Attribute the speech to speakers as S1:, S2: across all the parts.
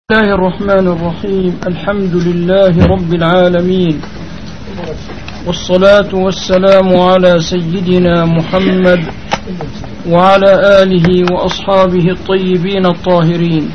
S1: بسم الله الرحمن الرحيم. الحمد لله رب العالمين، والصلاة والسلام على سيدنا محمد وعلى آله وأصحابه الطيبين الطاهرين.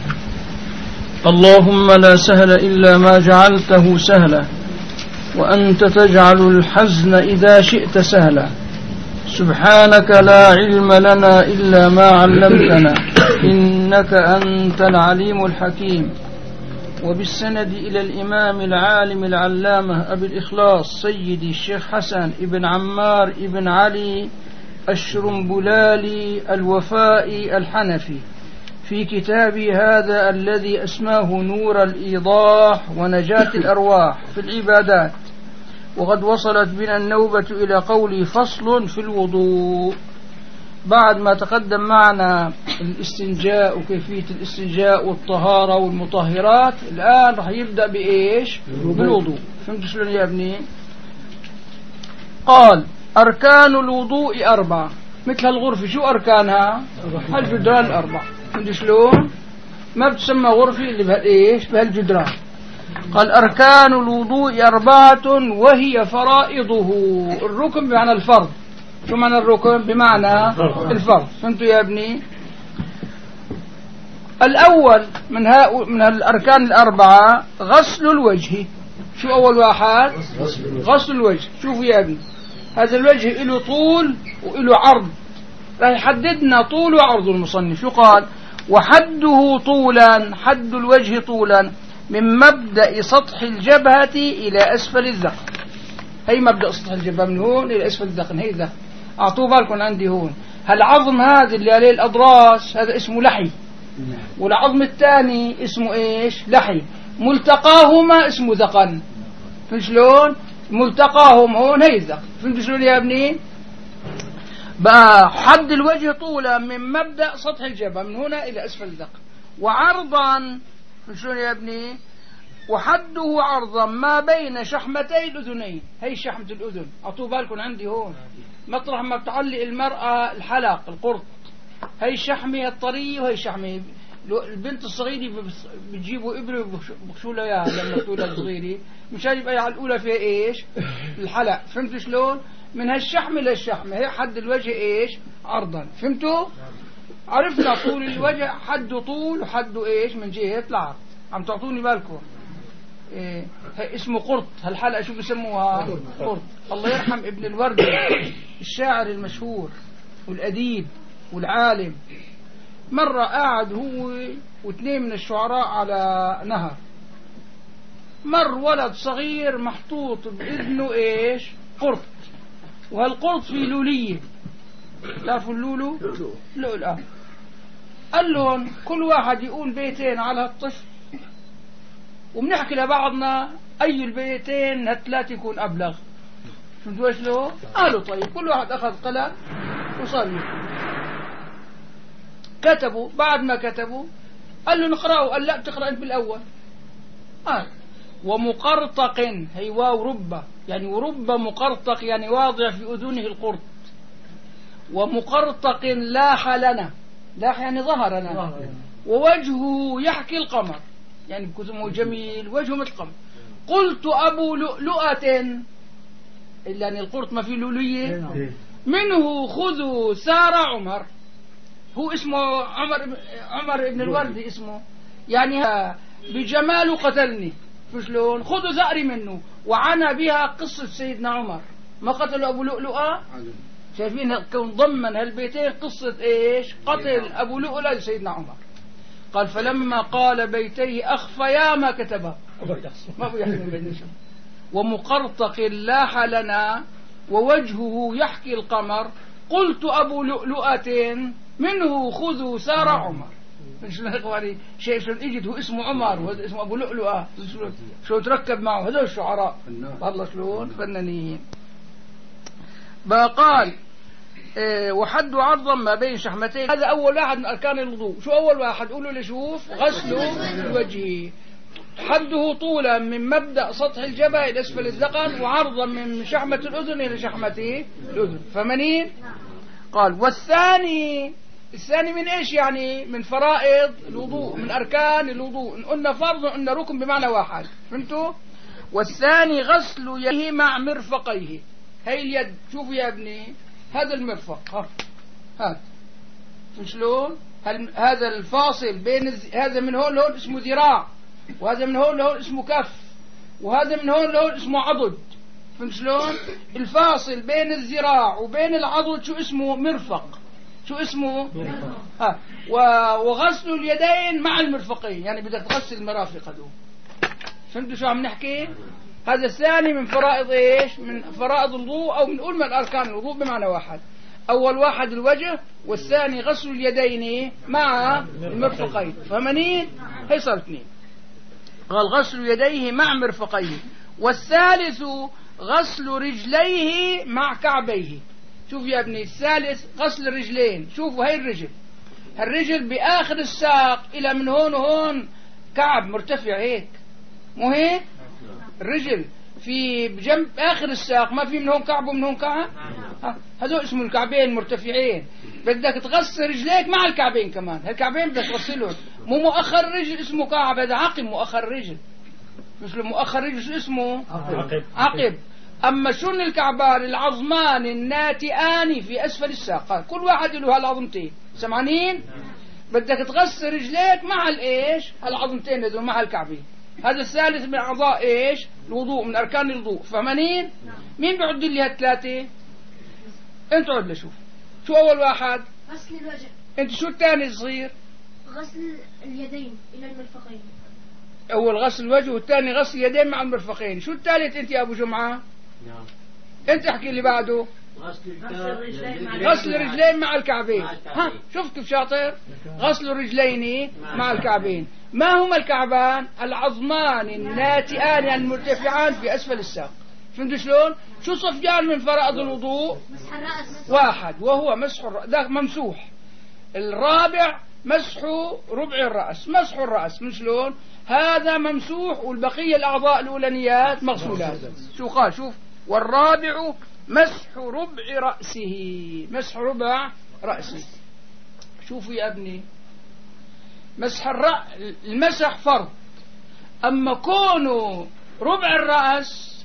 S1: اللهم لا سهل إلا ما جعلته سهلا، وأنت تجعل الحزن إذا شئت سهلا. سبحانك لا علم لنا إلا ما علمتنا، إنك أنت العليم الحكيم. وبالسند إلى الإمام العالم العلامة أبي الإخلاص سيدي الشيخ حسن ابن عمار ابن علي الشرنبلالي الوفائي الحنفي في كتابي هذا الذي أسماه نور الإيضاح ونجاة الأرواح في العبادات. وقد وصلت بنا النوبة إلى قولي فصل في الوضوء. بعد ما تقدم معنا الاستنجاء وكيفية الاستنجاء والطهارة والمطهرات، الآن رح يبدأ بإيش؟ بالوضوء. فهمت شلون يا ابني؟ قال: أركان الوضوء 4. مثل هالغرفة شو أركانها؟ هالجدران 4. فهمت شلون؟ ما بتسمى غرفة اللي بهالإيش؟ بهالجدران. قال: أركان الوضوء 4 وهي فرائضه. الركن بمعنى الفرض. شو معنى الركن؟ بمعنى الفرض. فهمتوا يا ابني؟ الأول من الأركان 4 غسل الوجه. شو أول واحد؟ غسل الوجه. شوفوا يا ابني، هذا الوجه له طول وله عرض، راح يحددنا طول وعرض المصنف. شو قال؟ وحده طولا، حد الوجه طولا من مبدأ سطح الجبهة إلى أسفل الذقن. هي مبدأ سطح الجبهة من هون إلى أسفل الذقن. هي ذقن. أعطوا بالكم عندي هون هالعظم هذا اللي عليه الأضراس هذا اسمه لحي، والعظم الثاني اسمه إيش؟ لحي. ملتقاهما اسمه ذقن. فهمت شلون؟ ملتقاهم هون هي الذقن. فهمت شلون يا ابني؟ بقى حد الوجه طولا من مبدأ سطح الجبهة من هنا إلى أسفل الذقن، وعرضا شلون يا ابني؟ وحده عرضا ما بين شحمتي الأذنين. هي شحمة الأذن. أعطوا بالكم عندي هون مطرح ما بتعلق المرأة الحلق القرط، هي الشحمة الطرية وهي الشحمة. البنت الصغيرة بتجيبوا إبرة وبخشوا لها إياها لما تولد صغيرة، مشان يبقى يعلقوا فيها إيش؟ الحلق. فهمتوا شلون؟ من هالشحمة للشحمة. هي حد الوجه إيش؟ عرضا. فهمتوا؟ عرفنا طول الوجه حده طول وحده إيش؟ من جهة العرض. عم تعطوني بالكم؟ إيه اسمه قرط. هالحلقة شو بسموها؟ قرط. الله يرحم ابن الوردي الشاعر المشهور والأديب والعالم، مرة قاعد هو واثنين من الشعراء على نهر، مر ولد صغير محطوط بإذنه إيش؟ قرط. وهالقرط فيه لولية. تعرفوا اللولو؟ لؤلؤة. قال لهم كل واحد يقول بيتين على هالطفل، وبنحكي لبعضنا أي البيتين هالثلاثة يكون أبلغ. فهمتوا شلون؟ قالوا طيب. كل واحد أخذ قلم وصار يكتب. كتبوا. بعد ما كتبوا قال له نقرأه. قال لا، بتقرأ أنت بالأول. قال: ومقرطق، هي واو ربة، يعني ورب مقرطق يعني واضع في أذنه القرط. ومقرطق لاح لنا، لاح يعني ظهر لنا، ووجهه يحكي القمر، يعني بكتمه جميل وجهه مثل القمر. قلت أبو لؤلؤة، يعني القرط ما فيه لؤلؤية، منه خذوا سار عمر. هو اسمه عمر ابن الوردي اسمه، يعني بجماله قتلني. فشلون؟ خذوا ثأري منه. وعنى بها قصة سيدنا عمر. ما قتلوا أبو لؤلؤة؟ شايفين كون ضمن هالبيتين قصة إيش؟ قتل أبو لؤلؤة لسيدنا عمر. قال: فلما قال بيتيه أخفيا ما كتبه. ما بيحكي بين. ومقرطق لاح لنا ووجهه يحكي القمر. قلت أبو لؤلؤة منه خذوا سار عمر. شلون يا اخواني؟ شيء شلون اجت هو اسمه عمر وهذا اسمه ابو لؤلؤة، شلون تركب معه هذول الشعراء والله شلون فنانين. بقى قال: وحد عرضا ما بين شحمتين. هذا أول واحد من أركان الوضوء. شو أول واحد؟ قولوا لي. شوف: غسل الوجه. حده طولا من مبدأ سطح الجبهة إلى أسفل الذقن، وعرضا من شحمة الأذن إلى شحمة الأذن. فمنين؟ قال: والثاني الثاني من إيش يعني؟ من فرائض الوضوء، من أركان الوضوء. إن قلنا فرض قلنا ركن بمعنى واحد، فهمتوا؟ والثاني غسل يديه مع مرفقيه. هاي اليد، شوفوا يا ابني، هذا المرفق، هذا شلون؟ هذا الفاصل بين هذا من هون لهون اسمه ذراع، وهذا من هون لهون اسمه كف، وهذا من هون لهون اسمه عضد. فهمت شلون؟ الفاصل بين الذراع وبين العضد شو اسمه؟ مرفق. شو اسمه؟ وغسل اليدين مع المرفقين، يعني بدك تغسل المرافق هذول. فهمتوا شو عم نحكي؟ هذا الثاني من فرائض ايش؟ من فرائض الوضوء، او بنقول من اركان الوضوء بمعنى واحد. اول واحد الوجه، والثاني غسل اليدين مع المرفقين. فهمانين؟ هي صار اثنين. قال غسل يديه مع مرفقيه. والثالث غسل رجليه مع كعبيه. شوف يا ابني، الثالث غسل الرجلين. شوفوا هاي الرجل بآخر الساق إلى من هون وهون كعب مرتفع هيك، مو هيك؟ الرجل في بجنب آخر الساق ما في من هون كعب ومن هون كعب، هذول اسمه الكعبين مرتفعين. بدك تغسل رجليك مع الكعبين كمان، هالكعبين بدك تغسلهم. مو مؤخر الرجل اسمه كعب، هذا عقب مؤخر الرجل. مش مؤخر الرجل شو اسمه؟ عقب. أما شن الكعبان العظمان الناتئان في أسفل الساق، كل واحد له هالعظمتين، سمعانين؟ بدك تغسل رجليك مع الإيش؟ هالعظمتين هذول مع الكعبين. هذا الثالث من أعضاء إيش؟ الوضوء، من أركان الوضوء. فهمانين؟ مين بيعد لي هالثلاثة؟ أنت عد لشوف. شو أول واحد؟
S2: غسل الوجه.
S1: أنت شو الثاني الصغير؟
S2: غسل اليدين إلى المرفقين.
S1: أول غسل الوجه، والثاني غسل اليدين مع المرفقين. شو الثالث أنت يا أبو جمعة؟
S3: نعم.
S1: أنت احكي اللي بعده. غسل الرجلين مع الكعبين. ها شفت كيف شاطر؟ غسل الرجلين مع الكعبين. ما هما الكعبان؟ العظمان الناتئان المرتفعان في أسفل الساق. فهمتوا شلون؟ شو صفيان من فرائض الوضوء؟
S2: مسح الرأس.
S1: واحد، وهو مسح الرأس، ذاك ممسوح. الرابع مسح ربع الرأس، مسح الرأس. من شلون؟ هذا ممسوح، والبقية الأعضاء الأولانيات مغسولات. شو قال؟ شوف، والرابع مسح ربع رأسه، مسح ربع رأسه. شوفوا يا ابني، مسح المسح فرض، أما كونه ربع الرأس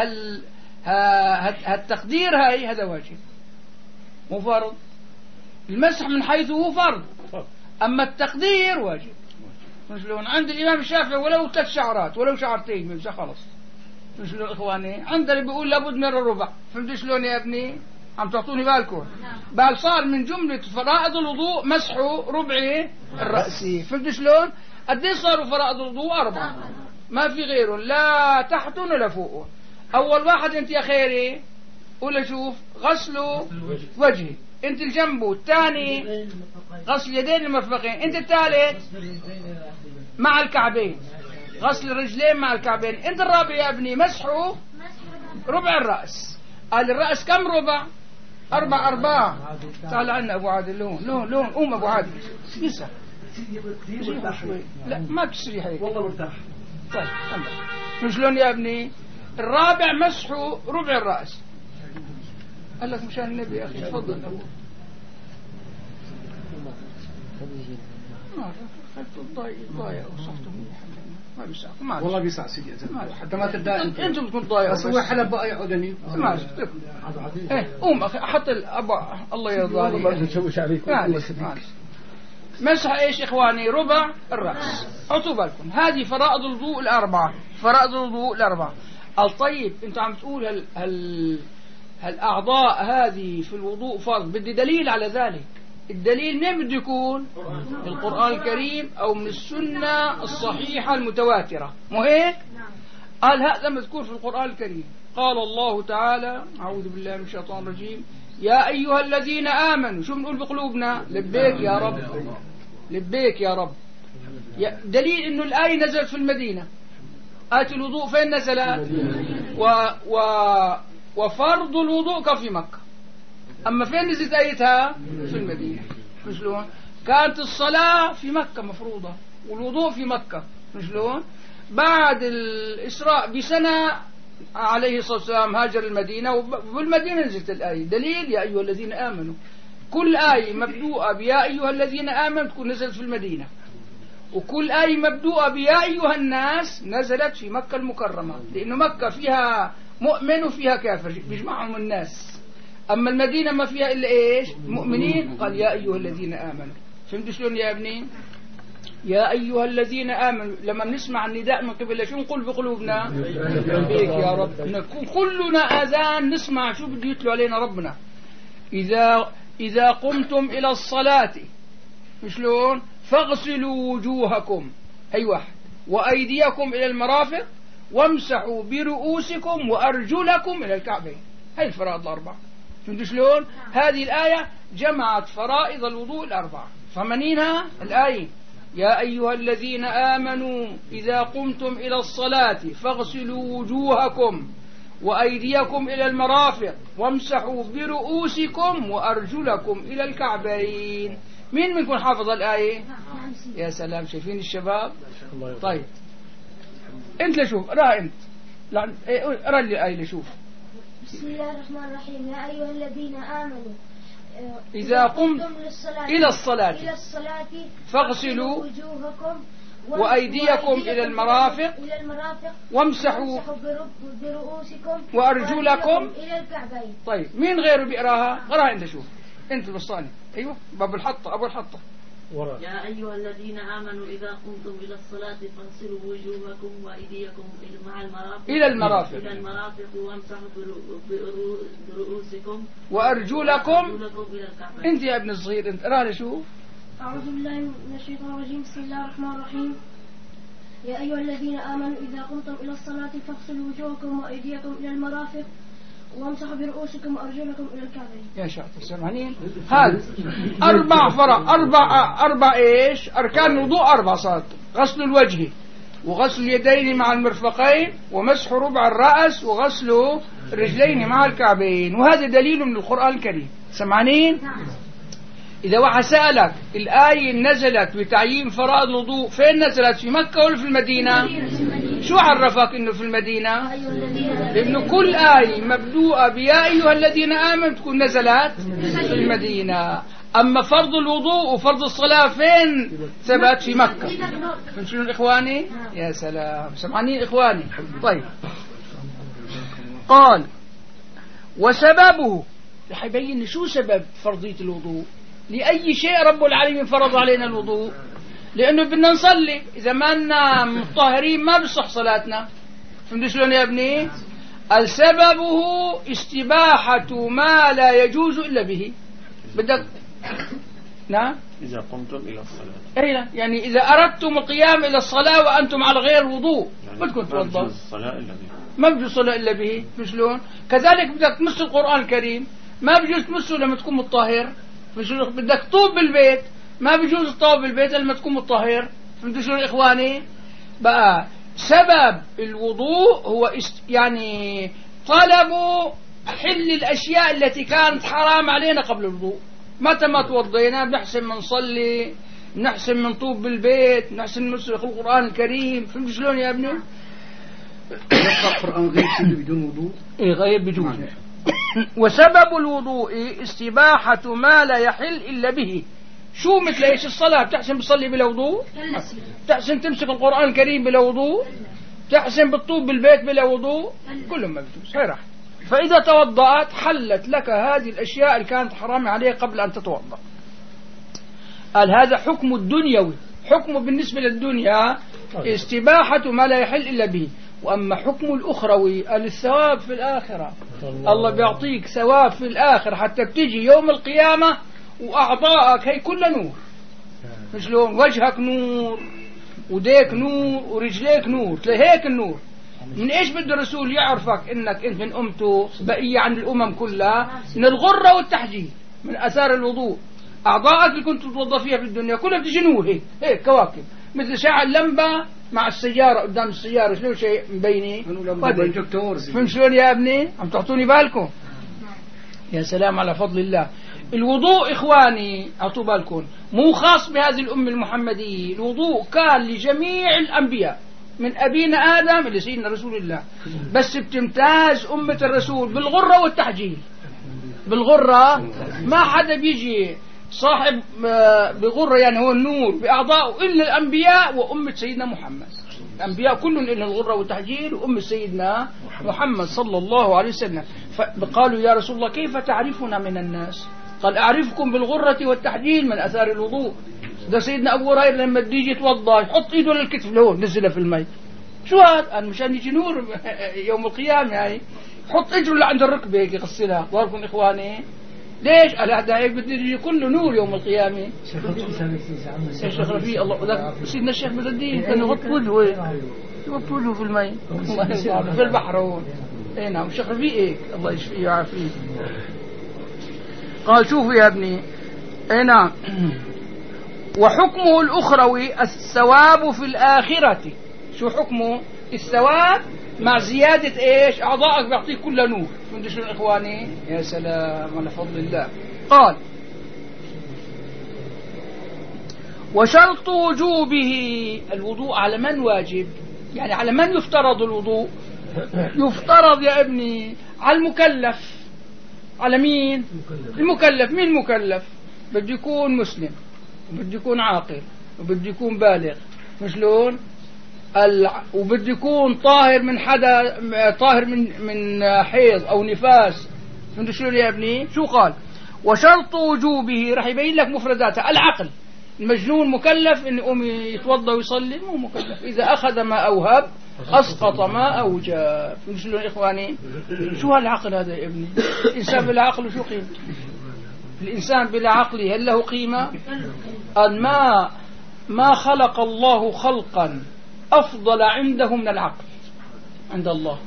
S1: هالتقدير هاي هذا واجب، مو فرض. المسح من حيث هو فرض، أما التقدير واجب. شلون؟ عند الإمام الشافعي ولو 3 شعرات ولو شعرتين بيمسح خلص. شلون إخواني؟ عندنا بيقول لابد من الربع. فهمت شلون يا ابني؟ عم تعطوني بالكم؟ بل صار من جملة فرائض الوضوء مسح ربع الرأس. فهمت شلون؟ قديش صاروا فرائض الوضوء؟ 4، ما في غيرهم، لا تحت ولا فوق. أول واحد أنت يا خيري قول شوف، غسل وجهي، أنت الجنب. الثاني غسل يدين المرفقين. أنت الثالث مع الكعبين، غسل الرجلين مع الكعبين. أنت الرابع يا ابني مسحه ربع الرأس. قال الرأس كم ربع؟ 4. تعال عنا أبو عادل، لون قوم أبو عادل، يسع شوي. لا ما تسري هيك
S3: والله مرتاح.
S1: طيب شو شلون يا ابني؟ الرابع مسحه ربع الرأس. قال لك مشان النبي يا أخي تفضل. خلته ضايع وصحته ما بيسع.
S3: والله بيسع سيدي، حتى ما تبدا
S1: انتم تكون ضايع.
S3: بس هو حلب بقى يقعدني.
S1: ما قوم اخي، احط الله يرضى عليك. مسح ايش اخواني؟ ربع الراس. اعطوا بالكم، هذه فرائض الوضوء الاربعه، فرائض الوضوء الاربعه. طيب انت عم تقول هالاعضاء هذه في الوضوء فرض، بدي دليل على ذلك. الدليل من بده يكون؟ القرآن الكريم أو من السنة الصحيحة المتواترة، مو هيك؟ قال هذا مذكور في القرآن الكريم. قال الله تعالى، أعوذ بالله من الشيطان الرجيم، يا أيها الذين آمنوا. شو بنقول بقلوبنا؟ لبيك يا رب، لبيك يا رب. دليل إنه الآية نزلت في المدينة. آية الوضوء فين نزلت؟ وفرض الوضوء كان في مكة. أما فين نزلت آيتها؟ في المدينة. شلون؟ كانت الصلاة في مكة مفروضة، والوضوء في مكة. شلون؟ بعد الإسراء بسنة عليه الصلاة والسلام هاجر المدينة، وبالمدينة نزلت الآية. دليل يا أيها الذين آمنوا. كل آية مبدوءة بيا أيها الذين آمنوا تكون نزلت في المدينة، وكل آية مبدوءة بيا أيها الناس نزلت في مكة المكرمة، لأنه مكة فيها مؤمن وفيها كافر بيجمعهم الناس. أما المدينة ما فيها إلا إيش؟ مؤمنين. قال يا أيها الذين آمنوا. فهمتوا شلون يا ابني؟ يا أيها الذين آمنوا لما نسمع النداء من قبل شو نقول بقلوبنا؟ بيك يا رب. كلنا آذان نسمع شو بده يتلو علينا ربنا. إذا قمتم إلى الصلاة شلون؟ فاغسلوا وجوهكم، هي واحد، وأيديكم إلى المرافق، وامسحوا برؤوسكم وأرجلكم إلى الكعبين. هي الفرائض الأربعة. فهمتوا شلون؟ هذه الآية جمعت فرائض الوضوء الأربعة. فمنينها الآية يا أيها الذين آمنوا إذا قمتم إلى الصلاة فاغسلوا وجوهكم وأيديكم إلى المرافق وامسحوا برؤوسكم وأرجلكم إلى الكعبين. مين منكم حافظ الآية؟ يا سلام، شايفين الشباب؟ طيب انت لشوف، اقرأ انت، اقرأ لي الآية لشوف.
S2: بسم الله الرحمن الرحيم. يا أيها الذين آمنوا
S1: إذا قمتم إلى الصلاة فاغسلوا
S2: وجوهكم
S1: وأيديكم إلى المرافق وامسحوا
S2: برؤوسكم
S1: وأرجلكم
S2: إلى الكعبين.
S1: طيب مين غيره بيقراها؟ قرأ انت شوف، انت الوسطاني. ايوه باب الحطة، ابو الحطة.
S4: يا أيها الذين آمنوا إذا قمتم إلى الصلاة فاغسلوا وجوهكم وأيديكم إلى المرافق وامسحوا برؤوسكم
S1: وأرجلكم
S4: إلى الكعبين.
S1: انت يا ابن الصغير انت اقرأ شوف.
S2: أعوذ بالله من الشيطان الرجيم. بسم الله الرحمن الرحيم. يا أيها الذين آمنوا إذا قمتم إلى الصلاة فاغسلوا وجوهكم وأيديكم إلى المرافق وامسحوا برؤوسكم وأرجلكم إلى الكعبين.
S1: يا شاطر سامعين؟ هذا أربع إيش؟ أركان الوضوء 4 صارت: غسل الوجه وغسل اليدين مع المرفقين ومسح ربع الرأس وغسل الرجلين مع الكعبين. وهذا دليل من القرآن الكريم. سمعانين؟ إذا واحد سألك الآية نزلت بتعيين فرائض الوضوء فين نزلت؟ في مكة ولا في المدينة؟ شو عرفك إنه في المدينة؟ لأنه كل آية مبدوءة بيا أيها الذين آمنوا تكون نزلت في المدينة. أما فرض الوضوء وفرض الصلاة فين ثبت؟ في مكة. شنو الإخواني؟ يا سلام، سمعانين إخواني؟ طيب قال وسببه، رح يبين شو سبب فرضية الوضوء. لأي شيء رب العالمين فرض علينا الوضوء؟ لأنه بدنا نصلي، إذا ما لنا مطهرين ما بصح صلاتنا. فهمتوا شلون يا ابني؟ السببه استباحة ما لا يجوز إلا به. بدك نعم؟
S5: إذا قمتم إلى الصلاة.
S1: أي يعني إذا أردتم القيام إلى الصلاة وأنتم على غير وضوء بدكم توضأ.
S5: ما بجوز الصلاة إلا به.
S1: ما بجوز الصلاة إلا به. شلون؟ كذلك بدك تمس القرآن الكريم ما بجوز تمسه لما تكون مطهر. بدك تطوب بالبيت ما بجوز تطوب بالبيت لما تكون مطهر. فهمتوا شلون إخواني؟ بقى سبب الوضوء هو يعني طلب حل الأشياء التي كانت حرام علينا قبل الوضوء. متى ما توضينا بنحسن من نصلي، نحسن من طوب بالبيت، نحسن نسرق القرآن الكريم. فهمتوا شلون يا ابني؟
S3: يقرأ القرآن غير كله بدون وضوء.
S1: إيه غير بجوز. وسبب الوضوء استباحة ما لا يحل إلا به. شو مثل إيش؟ الصلاة بتحسن بتصلي بلا وضوء؟ بتحسن تمسك القرآن الكريم بلا وضوء؟ بتحسن بالطوب بالبيت بلا وضوء؟ كلهم ما بجوز. هي راح. فإذا توضأت حلت لك هذه الأشياء اللي كانت حرام عليك قبل أن تتوضأ. قال هذا حكم الدنيوي، حكم بالنسبة للدنيا استباحة ما لا يحل إلا به. وأما حكم الأخروي الثواب في الآخرة، الله بيعطيك ثواب في الآخرة حتى بتجي يوم القيامة وأعضاءك هي كلها نور. شلون؟ وجهك نور وديك نور ورجليك نور. هيك النور. من إيش بده الرسول يعرفك إنك أنت من أمته بقية عن الأمم كلها؟ من الغرة والتحجيل، من أثار الوضوء. أعضاءك اللي كنت تتوضا فيها في الدنيا كلها بتجي نور. هيك كواكب مثل شعاع اللمبة مع السيارة قدام السيارة. شلون شيء مبيني؟ فهم شلون يا ابني؟ عم تعطوني بالكم؟ يا سلام على فضل الله. الوضوء إخواني أعطوا بالكم مو خاص بهذه الأمة المحمدية. الوضوء كان لجميع الأنبياء من أبينا آدم إلى سيدنا رسول الله، بس بتمتاز أمة الرسول بالغرة والتحجيل. بالغرة ما حدا بيجي صاحب بغرة يعني هو النور بأعضائه إلا الأنبياء وأمة سيدنا محمد. الأنبياء كلهم إلا الغرة والتحجيل وأمة سيدنا محمد صلى الله عليه وسلم. فقالوا يا رسول الله كيف تعرفنا من الناس؟ قال أعرفكم بالغرة والتحجيل من أثار الوضوء. ده سيدنا أبو هريرة لما بده يجي يتوضأ يحط إيده للكتف لهون نزله في الماء. شو هذا؟ مشان يجي نور يوم القيامة يعني حط اجره لعند الركبه هيك يغسلها. واركم اخواني ليش؟ قال هذا هيك بده يجي كله نور يوم القيامه. الشيخ رفيق الله سيدنا الشيخ بدر الدين كان يغط وجهه في الماء في البحر هون. اي نعم الشيخ رفيق هيك الله يشفيه ويعافيه. قال شوفوا يا ابني اي نعم وحكمه الاخروي الثواب في الاخره. شو حكمه؟ الثواب مع زيادة ايش؟ اعضائك بيعطيك كل نور. فهمتوا شو اخواني؟ يا سلام على فضل الله. قال وشرط وجوبه الوضوء على من واجب؟ يعني على من يفترض الوضوء؟ يفترض يا ابني على المكلف. على مين؟ المكلف. مين مكلف؟ بده يكون مسلم وبده يكون عاقل وبده يكون بالغ. شلون؟ وبده يكون طاهر من حدا طاهر من حيض او نفاس. فهمتوا شلون يا ابني؟ شو قال؟ وشرط وجوبه راح يبين لك مفرداتها. العقل. المجنون مكلف ان يقوم يتوضا ويصلي؟ مو مكلف. اذا اخذ ما اوهب اسقط ما اوجب. فهمتوا شلون يا اخواني؟ شو هالعقل هذا يا ابني؟ الانسان بلا عقل شو قيمته؟ الانسان بلا عقل هل له قيمه؟ قال ما خلق الله خلقا أفضل عنده من العقل عند الله.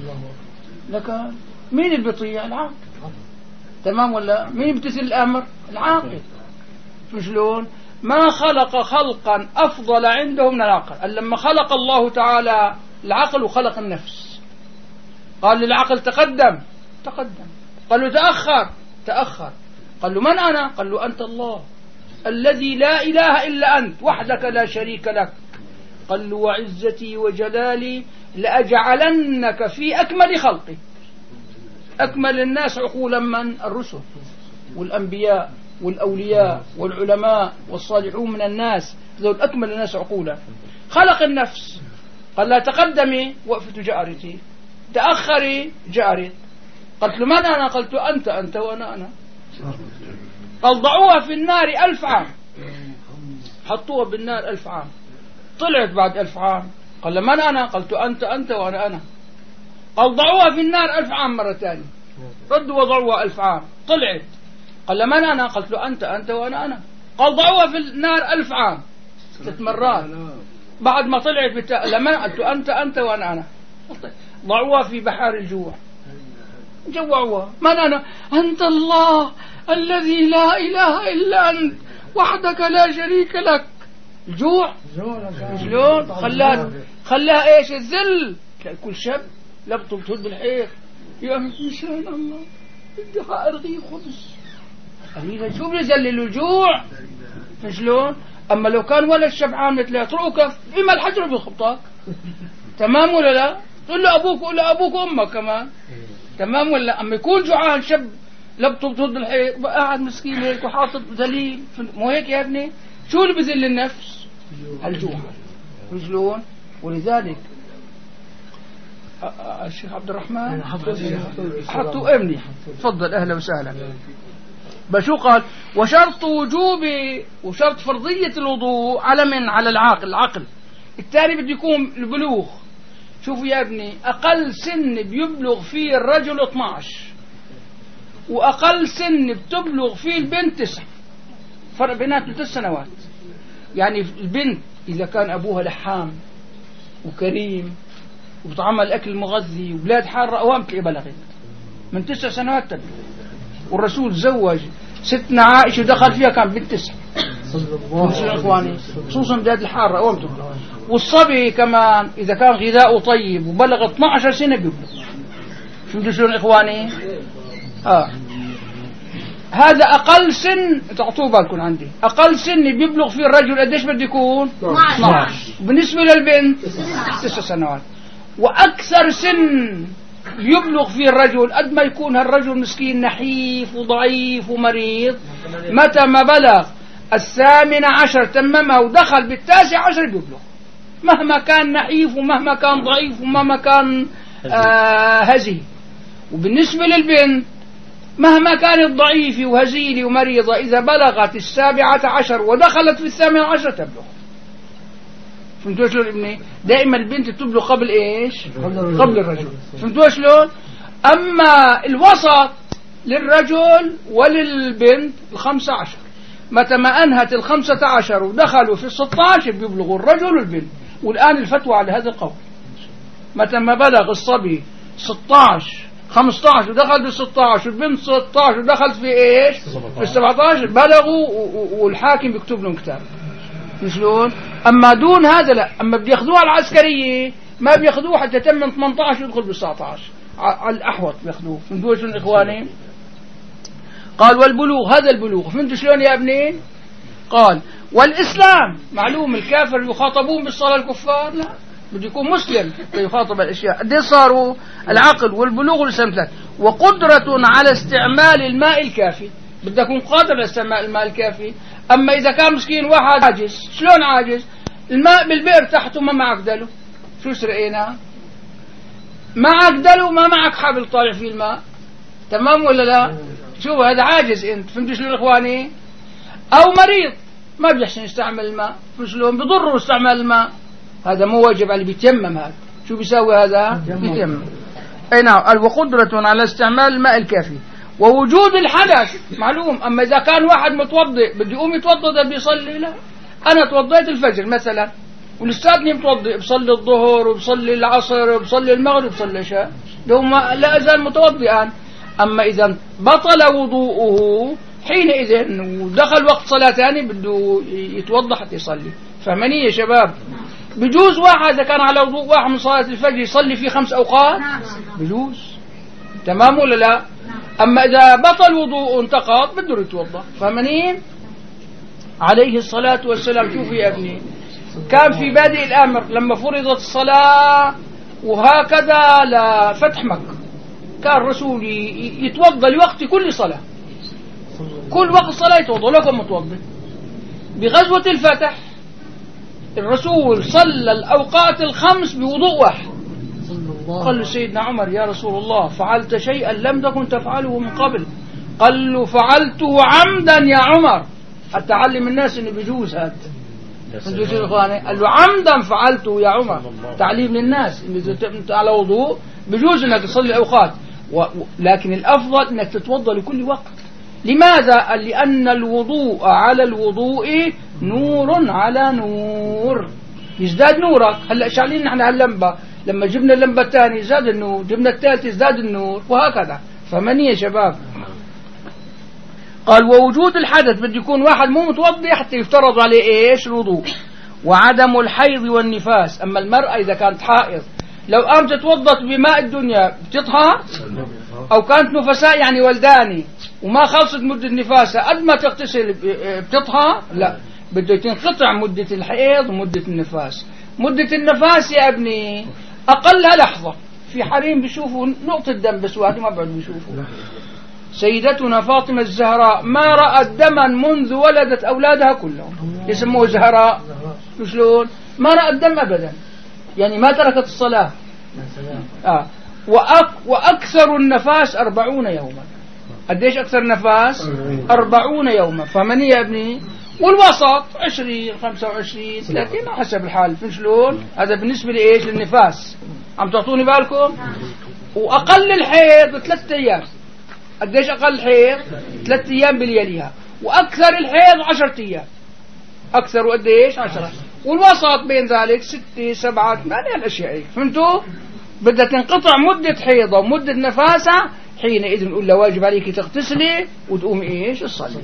S1: لكن مين اللي بيطيع؟ العقل. تمام ولا؟ مين بيمتثل الأمر؟ العاقل. شلون؟ ما خلق خلقا أفضل عنده من العقل. لما خلق الله تعالى العقل وخلق النفس قال للعقل تقدم. قال له تأخر. قال له من أنا؟ قال له أنت الله الذي لا إله إلا أنت وحدك لا شريك لك. قال له وعزتي وجلالي لأجعلنك في أكمل خلقي. أكمل الناس عقولا من؟ الرسل والأنبياء والأولياء والعلماء والصالحون من الناس. ذول أكمل الناس عقولا. خلق النفس قال لا تقدمي وقفت جارتي تأخري جارت. قلت له من أنا؟ قلت أنت وأنا أنا. قال ضعوها في النار 1000 عام. حطوها بالنار 1000 عام. طلعت بعد 1000 عام. قال من أنا؟ قلت أنت وأنا أنا. قال ضعوها في النار 1000 عام مرة ثانية. ردوا وضعوها 1000 عام. طلعت. قال من أنا؟ قلت أنت وأنا أنا. قال ضعوها في النار 1000 عام 3 مرات. بعد ما طلعت لما قلت أنت وأنا أنا. ضعوها في بحار الجوع. جوعوها. من أنا؟ أنت الله الذي لا إله إلا أنت وحدك لا شريك لك. الجوع شلون خلاها ايش؟ الذل. كل شاب لبطه بتهد الحيط يا مشان الله بدي ارغي خبز قليلا. شو بيذلل الجوع؟ شلون؟ اما لو كان ولا الشبعان مثل اتركك بما الحجر بخبطك. تمام ولا لا؟ تقول له ابوك ولا ابوك وامك كمان. تمام ولا؟ اما يكون جوعان شاب لبطه بتهد الحيط قاعد مسكين هيك وحاطط ذليل. مو هيك يا ابني؟ شو اللي بذل النفس؟ الجوع. شلون؟ ولذلك الشيخ عبد الرحمن حطوا ابني. تفضل اهلا وسهلا. بشو قال؟ وشرط وجوب وشرط فرضية الوضوء على من؟ على العقل. الثاني بده يكون البلوغ. شوفوا يا ابني اقل سن بيبلغ فيه الرجل 12 واقل سن بتبلغ فيه البنت 9. فرق بيناتهم 3 سنوات. يعني البنت إذا كان أبوها لحام وكريم وبطعمها الأكل المغذي وبلاد حارة أوام تلاقي بلغت من 9 سنوات تبلغ. والرسول تزوج ستنا عائشة ودخل فيها كان بنت 9. خصوصا بلاد الحارة أوام تبلغ. والصبي كمان إذا كان غذاؤه طيب وبلغ 12 سنة بيبلغ. شو شلون إخواني؟ هذا أقل سن تعطوه بالكم عندي. أقل سن بيبلغ فيه الرجل قديش بده يكون؟ 12. بالنسبة للبنت 9 سنوات. وأكثر سن يبلغ فيه الرجل قد ما يكون هالرجل مسكين نحيف وضعيف ومريض، متى ما بلغ 18 تممها ودخل بال19 بيبلغ، مهما كان نحيف ومهما كان ضعيف ومهما كان هزيل. وبالنسبة للبنت مهما كانت ضعيفة وهزيلة ومريضة، إذا بلغت 17 ودخلت في 18 تبلغ. فهمتوا شلون ابني؟ دائما البنت تبلغ قبل ايش؟ قبل الرجل. فهمتوا شلون؟ اما الوسط للرجل وللبنت 15. متى ما انهت 15 ودخلوا في 16 بيبلغوا الرجل والبنت. والان الفتوى على هذا القول، متى ما بلغ الصبي 16 15 ودخل في 16 والبنت 16 ودخلت في ايش؟ في 17 بلغوا، والحاكم بيكتب لهم كتاب. شلون؟ اما دون هذا لا. اما بياخذوها العسكريه ما بياخذوه حتى تم 18 يدخل بال 19 على الاحوط بياخذوه. فهمتوا شلون اخواني؟ قال والبلوغ، هذا البلوغ. فهمتوا شلون يا ابني؟ قال والاسلام، معلوم الكافر يخاطبون بالصلاه الكفار؟ لا، بده يكون مسلم يخاطب الاشياء. قد صاروا العقل والبلوغ والاسلام ثلاث. وقدره على استعمال الماء الكافي، بدك يكون قادر على استعمال الماء الكافي. أما إذا كان مسكين واحد عاجز، شلون عاجز؟ الماء بالبئر تحته ما معك دلو، شو سرقينا؟ معك دلو ما معك حبل طالع فيه الماء، تمام ولا لا؟ شو هذا عاجز أنت. فهمتوا شلون إخواني؟ أو مريض ما بيحسن يستعمل الماء، شلون بضره استعمال الماء، هذا مو واجب عليه، بيتيمم. هذا شو بيسوي؟ هذا بيتيمم. أي نعم. وقدرة على استعمال الماء الكافي ووجود الحدث، معلوم. أما إذا كان واحد متوضئ بده يقوم يتوضأ ده بيصلي؟ لا. أنا توضيت الفجر مثلا ولساتني متوضئ، بصلي الظهر وبصلي العصر وبصلي المغرب وبصلي العشاء، لا أزال متوضئا. أما إذا بطل وضوءه حينئذ ودخل وقت صلاة ثاني بده يتوضأ حتى يصلي. فهمني يا شباب؟ بجوز واحد إذا كان على وضوء واحد من صلاة الفجر يصلي فيه 5 أوقات؟ بجوز. تمام ولا لا؟ أما إذا بطل وضوء انتقض بده يتوضأ. فهمني؟ عليه الصلاة والسلام. شوف يا ابني، كان في بادئ الأمر لما فرضت الصلاة وهكذا لفتح مكة، كان الرسول يتوضأ لوقت كل صلاة، كل وقت صلاة يتوضأ. لكم متوضأ. بغزوة الفتح الرسول صلى الأوقات الخمس بوضوء واحد. قال له سيدنا عمر يا رسول الله فعلت شيئا لم تكن تفعله من قبل؟ قال له فعلته عمدا يا عمر، حتى علم الناس انه بيجوز هذا. قال له عمدا فعلته يا عمر، تعليم للناس انه اذا انت على وضوء بيجوز انك تصلي اوقات، لكن الافضل انك تتوضا لكل وقت. لماذا؟ قال لان الوضوء على الوضوء نور على نور، يزداد نورك. هلا شايلين نحن هاللمبه، لما جبنا اللمبة الثانية زاد النور، جبنا الثالثة زاد النور، وهكذا. فمني يا شباب؟ قال ووجود الحدث بده يكون واحد مو متوضي حتى يفترض عليه ايش؟ الوضوء. وعدم الحيض والنفاس. اما المرأة اذا كانت حائض لو قامت تتوضت بماء الدنيا بتطهر؟ او كانت نفساء يعني ولداني وما خلصت مدة نفاسها قد ما تغتسل بتطهر؟ لا، بده تنقطع مدة الحيض ومدة النفاس. مدة النفاس يا ابني أقلها لحظة. في حريم بيشوفوا نقطة دم بس واحد ما بعد بيشوفوا. سيدتنا فاطمة الزهراء ما رأت دما منذ ولدت أولادها كلهم، يسموه زهراء. شلون؟ ما رأت دم أبدا، يعني ما تركت الصلاة. وأكثر النفاس 40 يوما. قديش أكثر النفاس؟ 40 يوما. فمني يا ابني؟ والوسط 20 25 30 حسب الحال. شلون؟ هذا بالنسبة لإيش؟ للنفاس. عم تعطوني بالكم؟ وأقل الحيض 3 أيام. قديش أقل الحيض؟ 3 أيام بلياليها. وأكثر الحيض 10 أيام. أكثر قديش؟ 10. والوسط بين ذلك 6 7 8 الأشياء. فهمتوا؟ بدها تنقطع مدة حيضة ومدة نفاسة، حينئذ نقول له واجب عليك تغتسلي وتقوم إيش؟ الصلاة.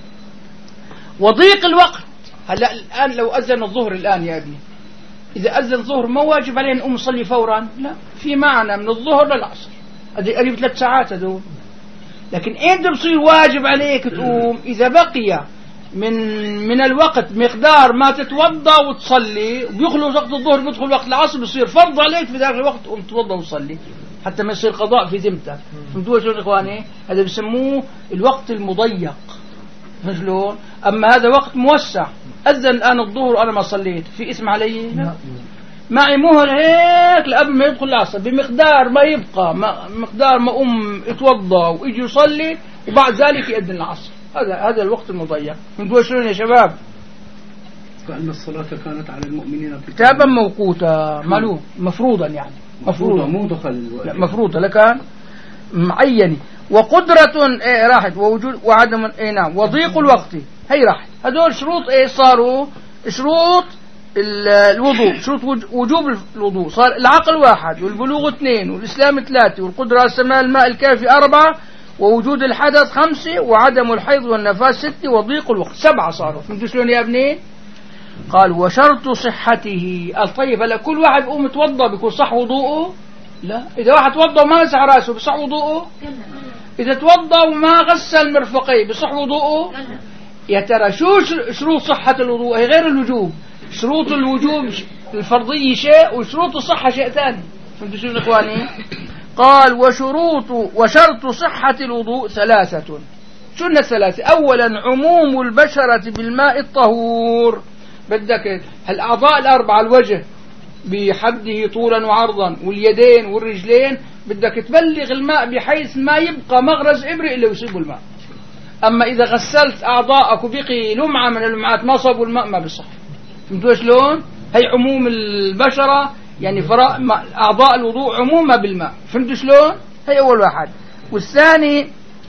S1: وضيق الوقت. هلا الآن لو أذن الظهر الآن يا ابني، إذا أذن الظهر ما واجب علينا نقوم نصلي فورا؟ لا، في معنى من الظهر للعصر، هذه قريب 3 ساعات هذول. لكن إمتى بصير واجب عليك تقوم؟ إذا بقي من الوقت مقدار ما تتوضأ وتصلي، وبيخلص وقت الظهر بيدخل وقت العصر، بصير فرض عليك في ذلك الوقت تقوم تتوضأ وتصلي. حتى ما يصير قضاء في ذمتك. فهمتوا شلون إخواني؟ هذا بسموه الوقت المضيق. شلون؟ أما هذا وقت موسع، أذن الآن الظهر أنا ما صليت، في اسم علي؟ معي مهر هيك لقبل ما يدخل العصر بمقدار ما يبقى، مقدار ما يتوضأ ويجي يصلي وبعد ذلك يأذن العصر. هذا الوقت المضيق. فهمتوا شلون يا شباب؟
S3: كأن الصلاة كانت على المؤمنين
S1: كتابا موقوتا، معلوم مفروضا، يعني
S3: مفروضة مو دخل
S1: مفروضة لكان معين. وقدرة راحت، ووجود وعدم نعم، وضيق الوقت هي راحت. هذول شروط صاروا شروط الوضوء، شروط وجوب الوضوء. صار العقل 1 والبلوغ 2 والإسلام 3 والقدرة على استعمال الماء الكافي 4 ووجود الحدث 5 وعدم الحيض والنفاس 6 وضيق الوقت 7 صاروا. فهمتوا شلون يا ابني؟ قال وشرط صحته. طيب هلا كل واحد بيقوم يتوضا بيكون صح وضوءه؟ لا. إذا واحد توضا وما مسح راسه بصح وضوءه؟ إذا توضا وما غسل مرفقيه بصح وضوءه؟ يا ترى شو شروط صحة الوضوء؟ هي غير الوجوب. شروط الوجوب الفرضية شيء وشروط الصحة شيء ثاني. فهمتوا شو إخواني؟ قال وشرط صحة الوضوء 3. شو الثلاثة؟ أولا عموم البشرة بالماء الطهور. بدك الأعضاء الأربعة، الوجه بحده طولا وعرضا واليدين والرجلين، بدك تبلغ الماء بحيث ما يبقى مغرز إبرة إلا يصيب الماء. أما إذا غسلت أعضاءك وبقي لمعة من اللمعات ما صابوا الماء ما بيصح. فهمتوا شلون؟ هي عموم البشرة، يعني أعضاء الوضوء عموما بالماء. فهمتوا شلون؟ هي أول واحد. والثاني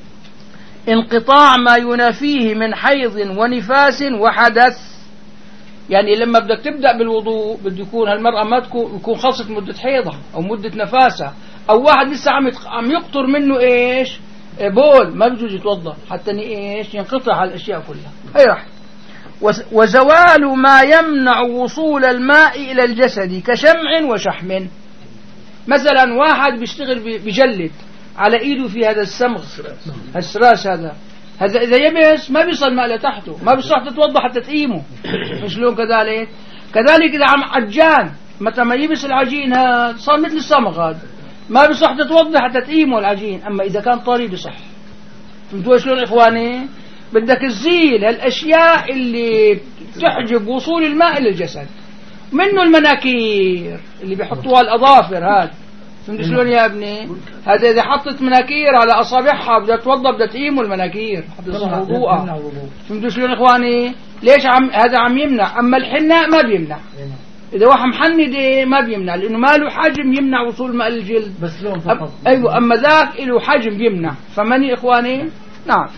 S1: انقطاع ما ينافيه من حيض ونفاس وحدث. يعني لما بدك تبدأ بالوضوء بده يكون هالمرأة ما يكون خلصت مدة حيضها أو مدة نفاسها، أو واحد لسه عم يقطر منه إيش بول، ما بيجوز يتوضأ حتى إيش ينقطع هالأشياء كلها. هي راح. وزوال ما يمنع وصول الماء إلى الجسد كشمع وشحم. مثلا واحد بيشتغل بجلد على إيده في هذا السمغ السراس، هذا إذا يبس ما بيصل ماء لتحته، ما بيصح تتوضأ حتى تقيمه. شلون كذلك إذا عم عجان متى ما يبس العجين هذا صار مثل السمغ، هذا ما بيصح تتوضأ حتى تقيمه العجين. أما إذا كان طري بصح. فهمتوا شلون إخواني؟ بدك تزيل هالأشياء اللي تحجب وصول الماء إلى الجسد، منه المناكير اللي بيحطوها الأظافر هذا. فهمت شلون يا ابني؟ هذا إذا حطت مناكير على أصابعها بدها توضأ بدها تقيم المناكير حتى تصير وضوءها. فهمتوا شلون إخواني؟ ليش هذا عم يمنع؟ أما الحناء ما بيمنع. إذا واحد محند ما بيمنع لأنه ما له حجم يمنع وصول ماء الجلد. بس لون فقط. أيوة، أما ذاك له حجم يمنع. فمني إخواني؟ نعم.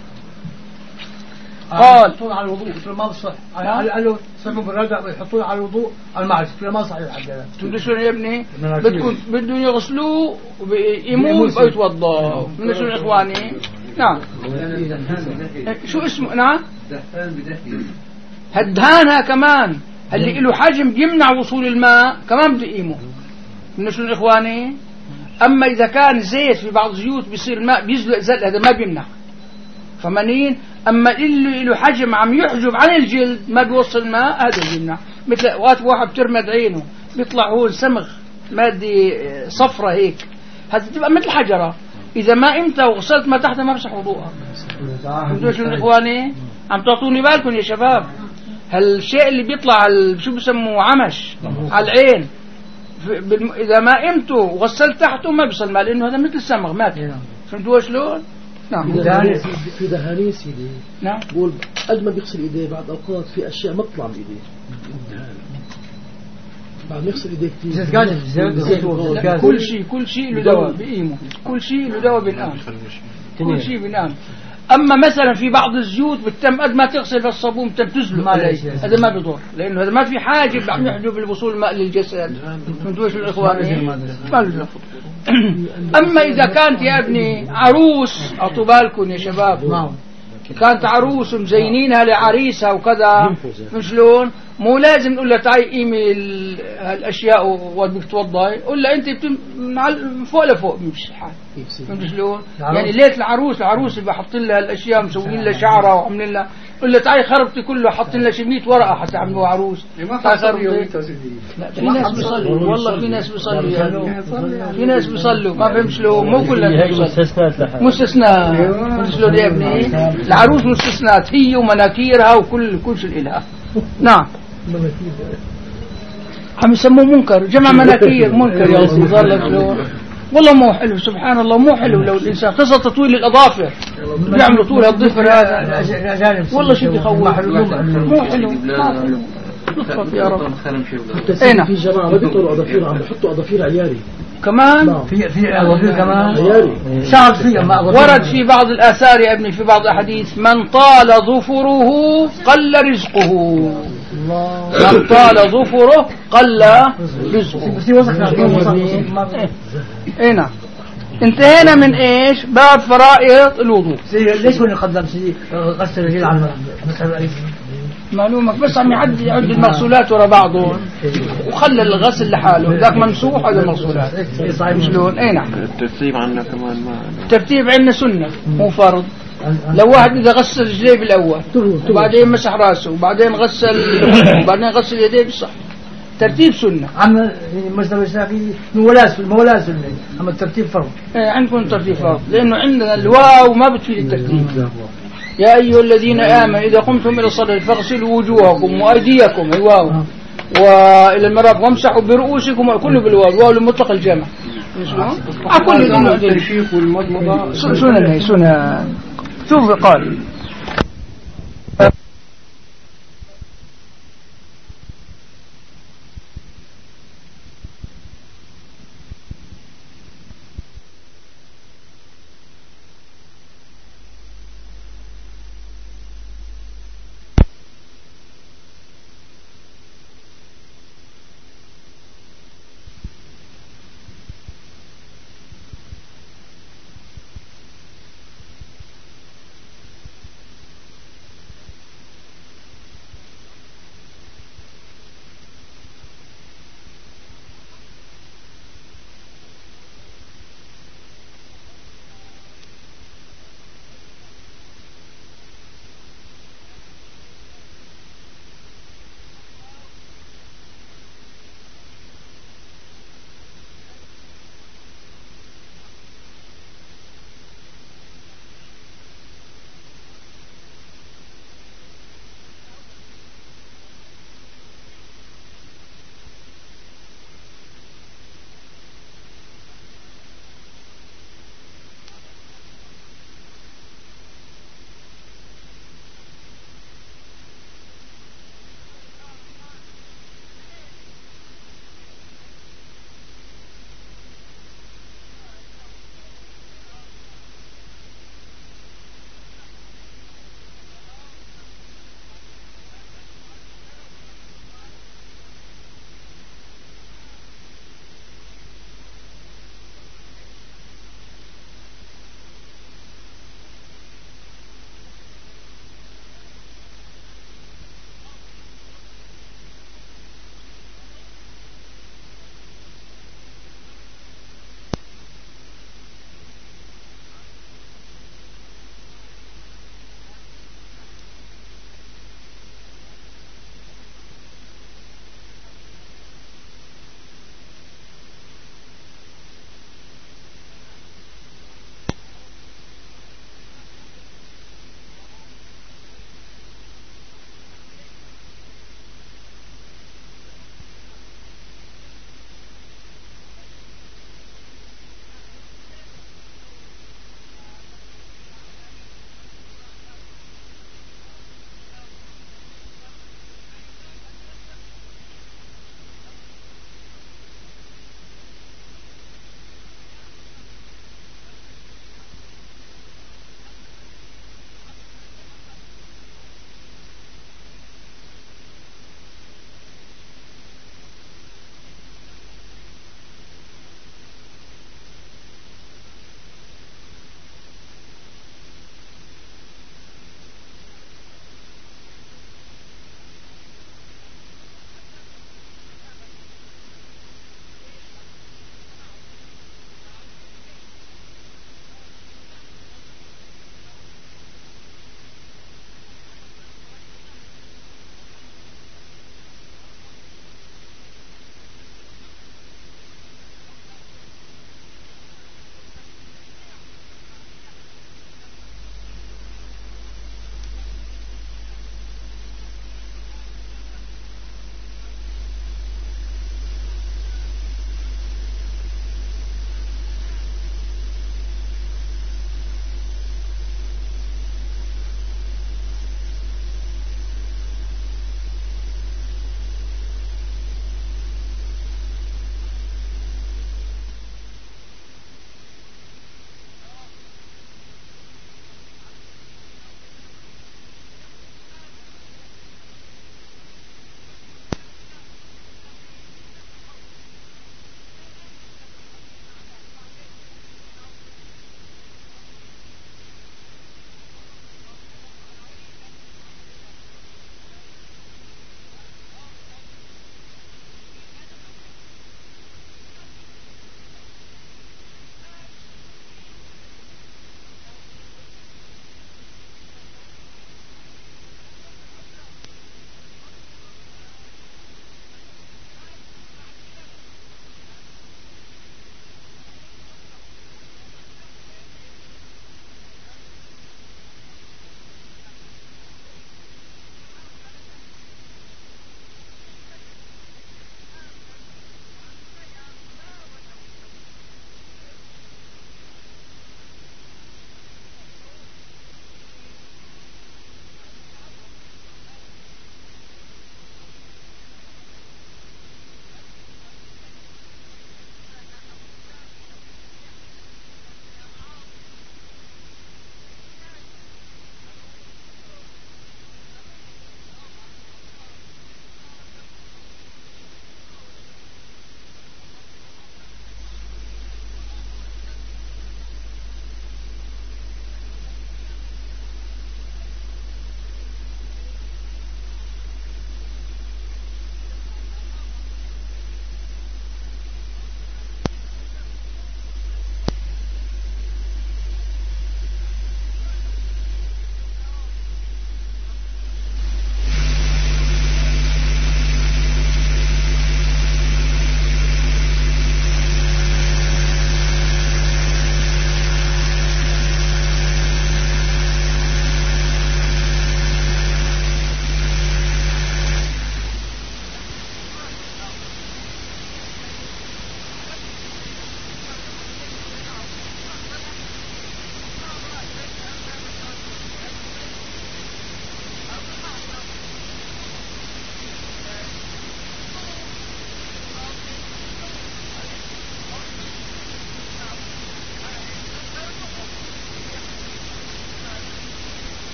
S1: قال
S6: يحطون على الوضوء ما بصح. قالوا سموا بالرجع يحطون على الوضوء المعز ما صحيح حاجه.
S1: تقول شلون يا ابني؟ بدهم يغسلوه ويمون ويتوضا. من شلون إخواني؟ نعم. شو اسمه؟ نعم. دهان بدهن. هالدهانها كمان اللي له حجم يمنع وصول الماء كمان بده يقيمه. من شلون إخواني؟ أما إذا كان زيت في بعض الزيوت بيصير الماء بيزلق زل، هذا ما بيمنع. فمنين؟ أما اللي له حجم عم يحجب عن الجلد ما بيوصل الماء هذا بيمنع. مثل وقت واحد بترمد عينه بيطلع هو سمغ مادة صفرة هيك، هذا تبقى مثل حجرة. إذا ما أنت وغسلت ما تحت ما بصح وضوءها. فهمتوا شو إخواني؟ عم تعطوني بالكم يا شباب؟ هالشيء اللي بيطلع شو بسموه عمش على العين، إذا ما قمته وغسلت تحته ما بيصل ماء لأنه هذا مثل السمغ مات. فهمتوا شلون؟ نعم.
S7: في دهانين سيدي. نعم. بقول قد ما بيغسل ايديه بعد اوقات في اشياء ما بتطلع من ايديه. بعد ما يغسل ايديه كثير.
S1: كل شيء له دواء بقيمه، كل شيء له دواء بالآن. كل شيء بالآن. أما مثلا في بعض الزيوت بتم قد ما تغسل بالصابون بتم تزلق، هذا ما بيضر لأنه هذا ما في حاجة عم يحجب الوصول الماء للجسد. فهمتوا شو الإخوان؟ ما له. أما إذا كانت يا ابني عروس، أعطوا بالكم يا شباب، كانت عروس مزينينها لعريسها وكذا، شلون مو لازم نقول له تعي قيمي هالاشياء وبدك توضعي، قول له انت فوق لفوق مش حال. فهمت شلون؟ يعني ليت العروس بحط لها الاشياء مسوين لها شعرها وعاملين لها، قول له تعي خربتي كله حاطين لها شي 100 ورقه حتى عملوها عروس. لا في ناس بيصلوا والله، في ناس بيصلوا يعني، في ناس بيصلوا ما فهمت شلون، مو كلنا مستثناء. فهمت شلون يا ابني؟ العروس مستثنات هي ومناكيرها وكل شيء لها. نعم عم يسموه منكر، جمع مناكير منكر يا أخي. صار لك شلون؟ والله مو حلو، سبحان الله مو حلو. لو الإنسان خاصة تطويل الأظافر بيعملوا طول الضفر هذا والله شيء بيخوف، مو حلو مو حلو. لطفك يا رب.
S7: اين في جماعة ما بيطولوا أظافير، عم بيحطوا أظافير عياري
S1: كمان.
S6: في أظافير كمان
S7: عياري
S6: شعر فيه.
S1: ورد في بعض الآثار يا ابني، في بعض الأحاديث من طال ظفره قل رزقه. من طال ظفره قل رزقه. اين انتهينا من ايش؟ باب فرائض الوضوء.
S6: ليش هو يقدم شيء غسل الرجل على المسألة؟
S1: معلومك بس عم يعد المغسولات ورا بعضهم وخلى الغسل لحاله، ذاك ممسوح هذا المغسولات. شلون؟ اي نعم.
S5: الترتيب عندنا كمان ما
S1: الترتيب عندنا سنة مو فرض. لو واحد إذا غسل رجليه بالأول وبعدين مسح راسه وبعدين غسل وبعدين غسل يديه بالصح، ترتيب سنة.
S6: عم المذهب الشافعي ولا سنة، أما الترتيب فرض.
S1: عندكم ترتيب فرض، لأنه عندنا الواو ما بتفيد الترتيب. يا أيها الذين آمنوا إذا قمتم إلى الصلاة فاغسلوا وجوهكم وأيديكم الواو وإلى المرافق وامسحوا برؤوسكم، كله بالواو، الواو لمطلق الجمع. كل التنشيف والمضمضة سنة. شوف قال